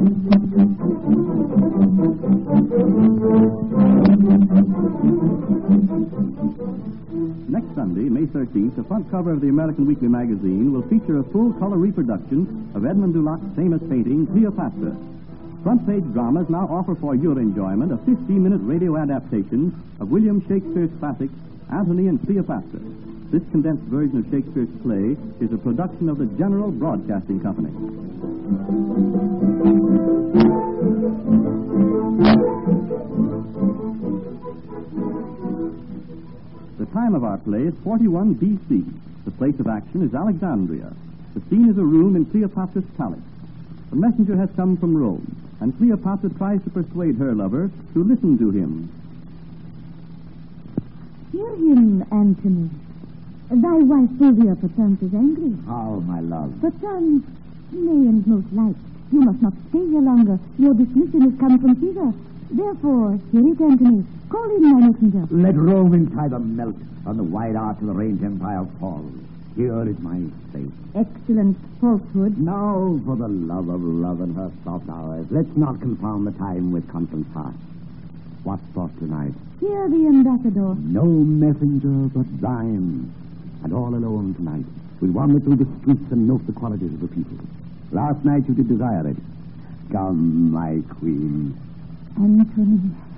Next Sunday, May 13th, the front cover of the American Weekly magazine will feature a full-color reproduction of Edmond Dulac's famous painting, Cleopatra. Front-page dramas now offer for your enjoyment a 15-minute radio adaptation of William Shakespeare's classic, Antony and Cleopatra. This condensed version of Shakespeare's play is a production of the General Broadcasting Company. The time of our play is 41 B.C. The place of action is Alexandria. The scene is a room in Cleopatra's palace. A messenger has come from Rome, and Cleopatra tries to persuade her lover to listen to him. Hear him, Antony. Thy wife Fulvia perchance is angry. How, my love? Perchance, nay, and most like. You must not stay here longer. Your dismission has come from Caesar. Therefore, hear it, Antony. Call in my messenger. Let Rome in time melt, and the wide arch of the Range Empire fall. Here is my fate. Excellent falsehood. Now, for the love of love and her soft hours, let's not confound the time with conscience heart. What thought tonight? Hear the ambassador. No messenger but thine. And all alone tonight, we'll wander through the streets and note the qualities of the people. Last night you did desire it. Come, my queen. Antony.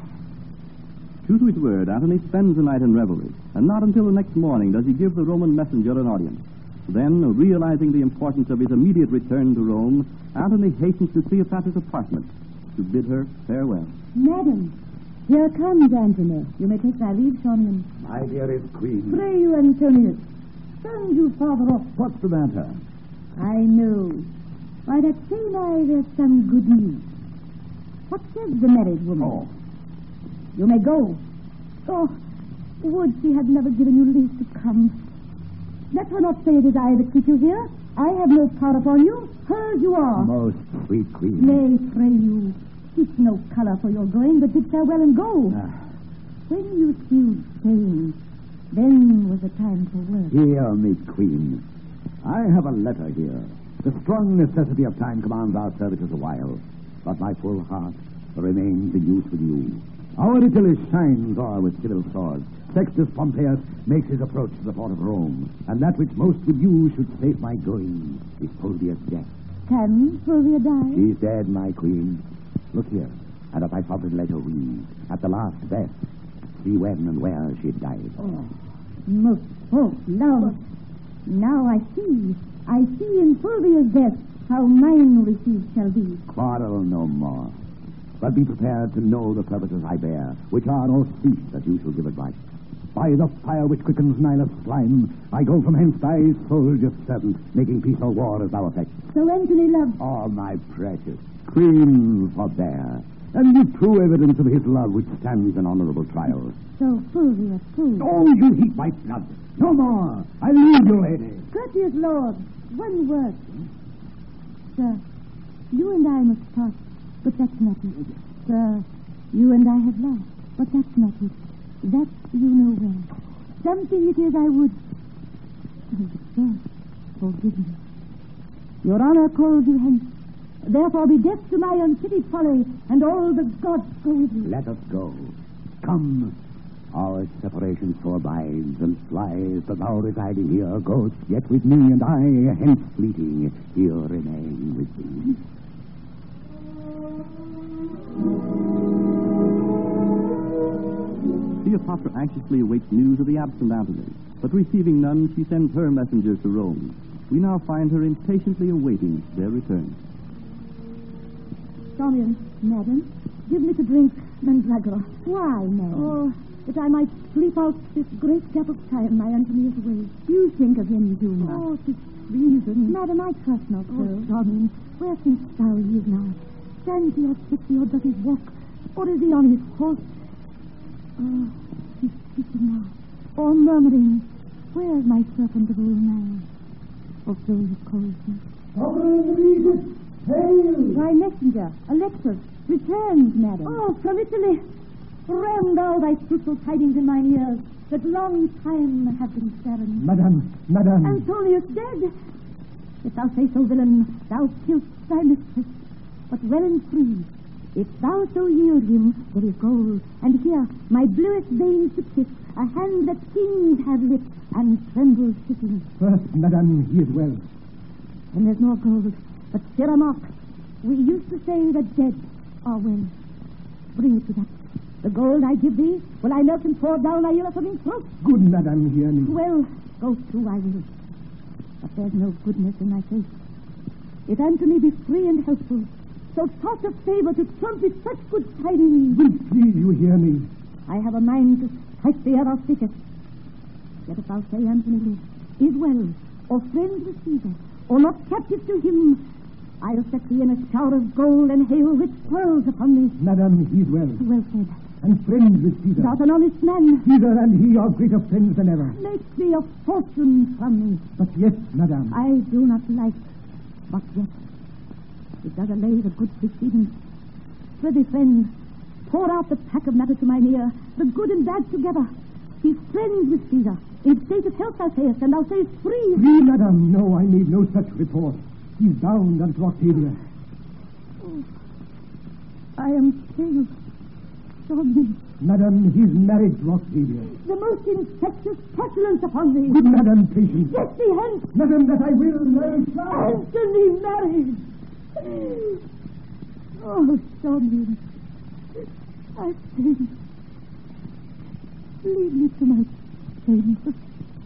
True to his word, Antony spends the night in revelry, and not until the next morning does he give the Roman messenger an audience. Then, realizing the importance of his immediate return to Rome, Antony hastens to Cleopatra's apartment to bid her farewell. Madam, here comes Antony. You may take thy leave, Charmian. My dearest queen. Pray you, Antonius. Stand you farther off. What's the matter? I know. By that same eye, there's some good news. What says the married woman? Oh. You may go. Oh, would she had never given you leave to come. Let her not say it is I that keep you here. I have no power upon you. Hers you are. Most sweet queen. Nay, pray you. Seek no color for your going, but bid farewell and go. When you feel pain, then was the time for work. Hear me, queen. I have a letter here. The strong necessity of time commands our services a while, but my full heart remains in use with you. Our Italy shines o'er with civil swords. Sextus Pompeius makes his approach to the port of Rome, and that which most with you should save my going is Fulvia's death. Can Fulvia die? She's dead, my queen. Look here, and if I found letter read, at the last verse, see when and where she died. Oh, most false love. Now I see in Fulvia's death how mine received shall be. Quarrel no more. But be prepared to know the purposes I bear, which are no cease that you shall give advice. By the fire which quickens Nilus' slime, I go from hence thy soldier servant, making peace or war as thou affect. So Antony love. Oh, my precious queen, forbear, and give true evidence of his love which stands an honorable trial. So Fulvia, too. Oh, you heat my blood. No more. I leave you, lady. Courteous lord, one word. Sir, you and I must part, but that's not it. Sir, you and I have loved, but that's not it. That you know well. Something it is I would. Oh, sir, forgive me. Your honor calls you hence. Therefore be deaf to my unpitied folly, and all the gods go with you. Let us go. Come. Our separation forbides and flies, but thou residing here, goest yet with me, and I, hence fleeting, here remain with thee. Cleopatra anxiously awaits news of the absent Antony, but receiving none, she sends her messengers to Rome. We now find her impatiently awaiting their return. Charmian, madam, give me to drink mandragora. Why, madam? Oh, that I might sleep out this great gap of time my Antony is away. You think of him, do not. Oh, 'tis reason. Madam, I trust not so. Oh, Charmian, where thinkst thou he is now? Stands he or sits he or does he walk? Or is he on his horse? Oh, he's speaking now. Or murmuring, where's my serpent of old man? Or so he calls me. Hail! Thy messenger, Alexis, returns, madam. Oh, from Italy. Ram thou thy fruitful tidings in mine ears, that long time have been barren. Madam. Antonius dead. If thou say so, villain, thou kill'st thy mistress. but well and free. If thou so yield him, there is gold. And here, my bluest veins to kiss, a hand that kings have lit and trembles kissing. First, madame, he is well. And there's more gold. But Sir Mark, we used to say that dead are well. Bring it to that. The gold I give thee, will I milk and pour down thy ill-affirming throat? Good madame, hear me. Well, go to, I will. But there's no goodness in thy face. If Antony be free and helpful, so taught of favor to trumpet such good tidings. Please, you hear me. I have a mind to strike the arrow thickest. Yet if thou say Antony lives, is well, or friends with Caesar, or not captive to him, I'll set thee in a shower of gold and hail rich pearls upon thee. Madame, he is well. Well said. And friends with Caesar. Thou'rt an honest man. Caesar and he are greater friends than ever. Make thee a fortune from me. But yet, madame. I do not like, but yet. It does allay the good precedence. Prithee, friend, pour out the pack of matter to mine ear, the good and bad together. Be friends with Caesar. In state of health thou sayest, and thou sayest free. Free, madame. No, I need no such report. He's bound unto Octavia. Oh, I am pale. Sorry. Madame, he's married to Octavia. The most infectious pestilence upon thee. Good madame, patience. Get thee hence. Madame, that I will marry now. Antony married. Oh, Charmian, I faint. Lead me to my chamber.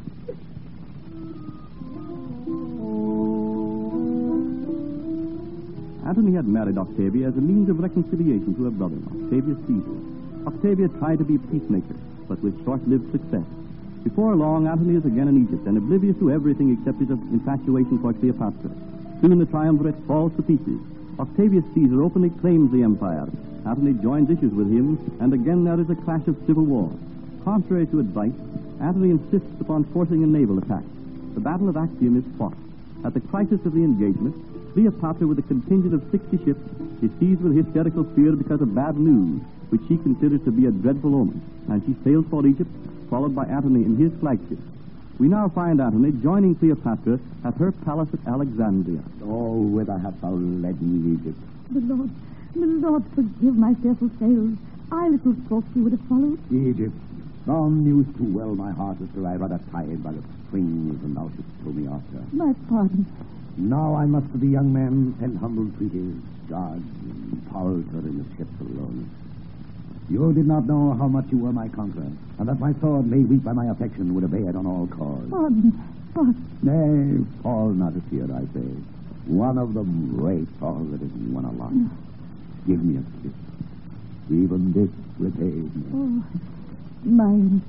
Antony had married Octavia as a means of reconciliation to her brother, Octavius Caesar. Octavia tried to be a peacemaker, but with short-lived success. Before long, Antony is again in Egypt and oblivious to everything except his infatuation for Cleopatra. Soon the triumvirate falls to pieces. Octavius Caesar openly claims the empire. Antony joins issues with him, and again there is a clash of civil war. Contrary to advice, Antony insists upon forcing a naval attack. The Battle of Actium is fought. At the crisis of the engagement, Cleopatra, with a contingent of 60 ships, is seized with hysterical fear because of bad news, which she considers to be a dreadful omen, and she sails for Egypt, followed by Antony in his flagship. We now find Antony joining Cleopatra at her palace at Alexandria. Oh, whither hast thou led me, Egypt? The Lord, forgive my fearful sails. I little thought you would have followed. Egypt, thou knewest too well my heart is to lie rather tied by the strings than thou shouldst pull me after. My pardon. Now I must to the young man send humble treaties, guards, and palter in the ships alone. You did not know how much you were my conqueror, and that my sword, made weak by my affection, would obey it on all cause. Pardon. Nay, fall not a fear, I say. One of them waits all that is won a lot. No. Give me a kiss. Even this repays me. Oh, mine.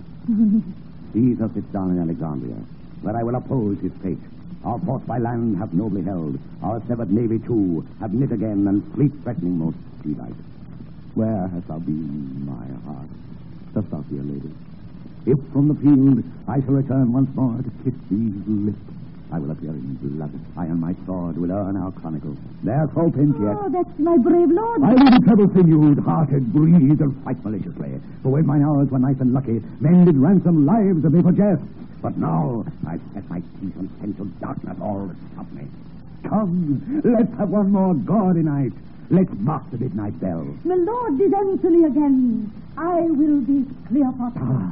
Caesar sits down in Alexandria, where I will oppose his fate. Our forts by land have nobly held. Our severed navy, too, have knit again, and fleet threatening most sea-like. Where hast thou been, my heart? Dost thou fear, lady? If from the field I shall return once more to kiss these lips, I will appear in blood. I and my sword will earn our chronicle. There's hope in yet. Oh, that's my brave lord. I will be treble-sinewed, hearted, breathed, and fight maliciously. For when mine hours were nice and lucky, men did ransom lives of me for jest. But now I've set my teeth and sent to darkness all that stop me. Come, let's have one more gaudy night. Let's mark the midnight bell. My lord is Antony again. I will be Cleopatra.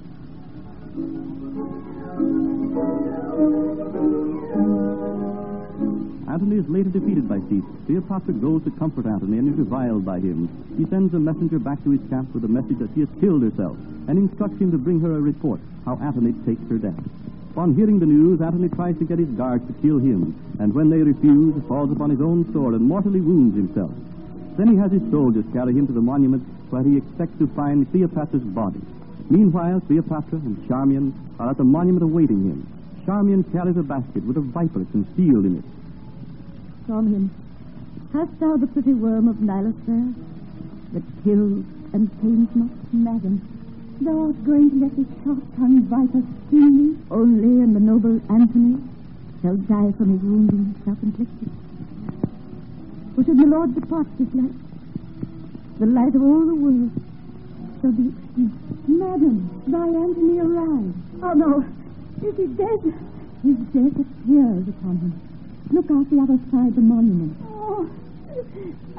Antony is later defeated by Caesar. Cleopatra goes to comfort Antony and is reviled by him. He sends a messenger back to his camp with a message that she has killed herself and instructs him to bring her a report how Antony takes her death. Upon hearing the news, Antony tries to get his guards to kill him, and when they refuse, falls upon his own sword and mortally wounds himself. Then he has his soldiers carry him to the monument where he expects to find Cleopatra's body. Meanwhile, Cleopatra and Charmian are at the monument awaiting him. Charmian carries a basket with a viper concealed in it. Charmian, hast thou the pretty worm of Nilus there, that kills and pains not? Madam, thou art going to let this sharp-tongued viper sting me? Only and the noble Antony shall die from his wounding self-inflicted. For should my lord depart this life, the light of all the world shall be extinct. Madam, thy Antony arrives. Oh, no. Is he dead? His death appears upon him. Look out the other side of the monument. Oh,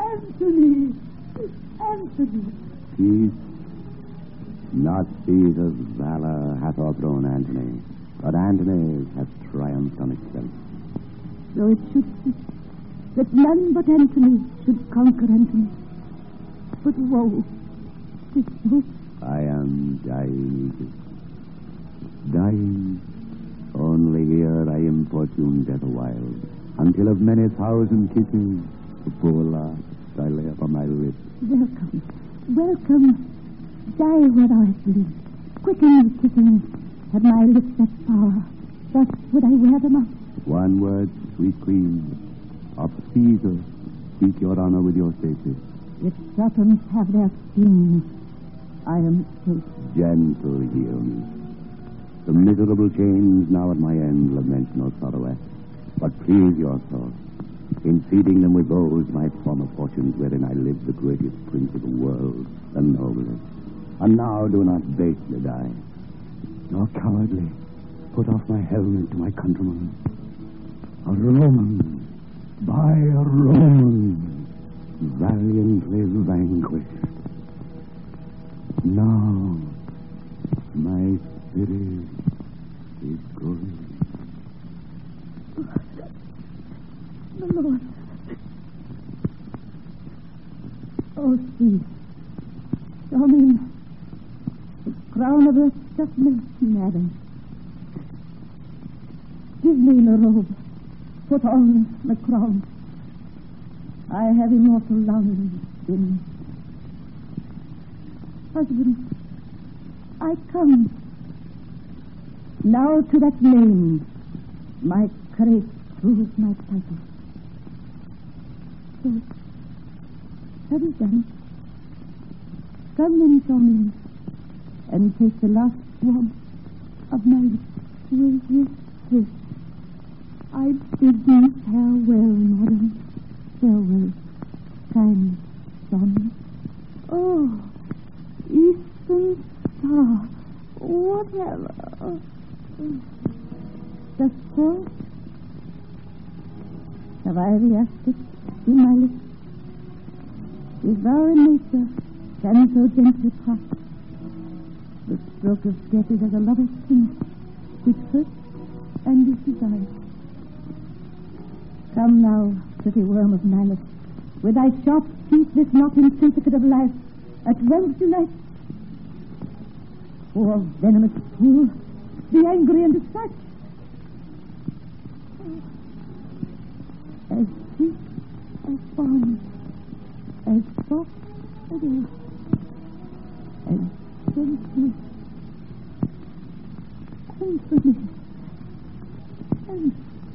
Peace? Not Caesar's valor hath overthrown Antony, but Antony hath triumphed on itself. So it should be that none but Antony should conquer Antony. But woe, tis woe. I am dying. Dying. Only here I importune death awhile, until of many thousand kisses, the poor last I lay upon my lips. Welcome, welcome. Die where thou hast lived. Quicken the kissing. Had my lips that power, thus would I wear them up. One word, sweet queen. Of Caesar, speak your honor with your faces. If serpents have their stings, I am safe. Gentle, hear me. The miserable chains now at my end lament no sorrowette, but please your thoughts. In feeding them with those my former fortunes wherein I lived the greatest prince of the world, the noblest. And now do not basely die, nor cowardly put off my helmet to my countrymen. A Roman, by a Roman, valiantly vanquished. Now, my spirit is going. The Lord. Oh, see. Show me the crown of earth just melting, Adam. Give me the robe. Put on the crown. I have immortal longing in me. Husband, I come. Now to that name, my courage proves my title. So, have you done it? Come in, Tommy, and take the last swab of my lips with this kiss. I bid thee farewell, madam. Farewell, kind son. Oh, eastern star, whatever. Just so? Have I reacted in my lips? Is thou in nature can so gently pass? The stroke of death is as a lover's kiss, which hurts and is desired. Come now, pretty worm of malice, with thy sharp teeth this not intrinsicate of life, at once unite. Poor venomous fool, be angry and dispatch. As sweet as balm, as soft as air, as gentle and familiar, and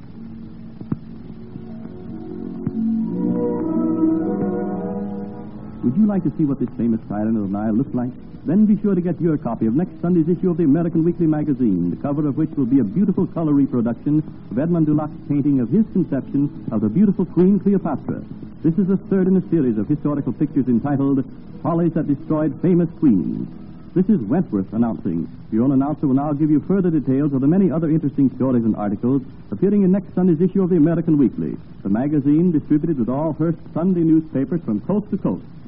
would you like to see what this famous siren of the Nile looks like? Then be sure to get your copy of next Sunday's issue of the American Weekly Magazine, the cover of which will be a beautiful color reproduction of Edmond Dulac's painting of his conception of the beautiful Queen Cleopatra. This is the third in a series of historical pictures entitled Follies That Destroyed Famous Queens. This is Wentworth announcing. Your own announcer will now give you further details of the many other interesting stories and articles appearing in next Sunday's issue of the American Weekly, the magazine distributed with all Hearst Sunday newspapers from coast to coast.